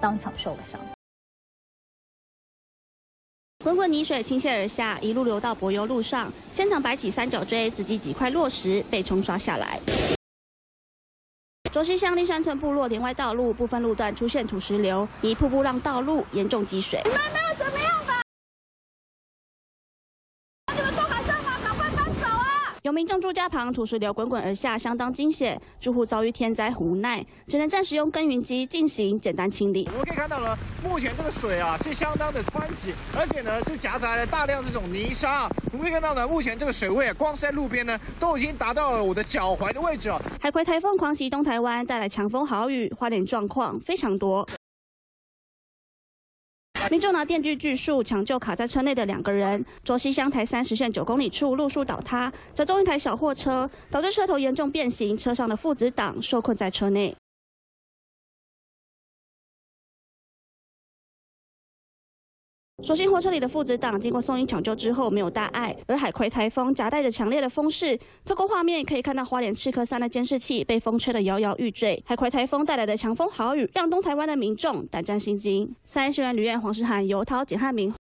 当场受了伤。 滚滚泥水倾泻而下，一路流到柏油路上，现场摆起三角锥，直击几块落石被冲刷下来。卓溪乡立山村部落连外道路部分路段出现土石流，泥瀑布让道路严重积水。 有民众住家旁土石流滚滚而下，相当惊险。住户遭遇天灾无奈，只能暂时用耕耘机进行简单清理。 我们可以看到呢，目前这个水啊是相当的湍急，而且呢是夹杂了大量这种泥沙。我们可以看到呢，目前这个水位光是在路边呢都已经达到了我的脚踝的位置啊。 海葵台风狂袭东台湾，带来强风豪雨，花莲状况非常多。 民众拿电锯锯树抢救卡在车内的2个人。卓溪乡台3实线9公里处路树倒塌，砸中一台小货车，导致车头严重变形，车上的父子档受困在车内。所幸货车里的父子档经过送医抢救之后没有大碍，而海葵台风夹带着强烈的风势，透过画面可以看到花莲赤科山的监视器被风吹得摇摇欲坠。海葵台风带来的强风豪雨，让东台湾的民众胆战心惊。3立新闻旅院黄世涵、尤涛、简汉明。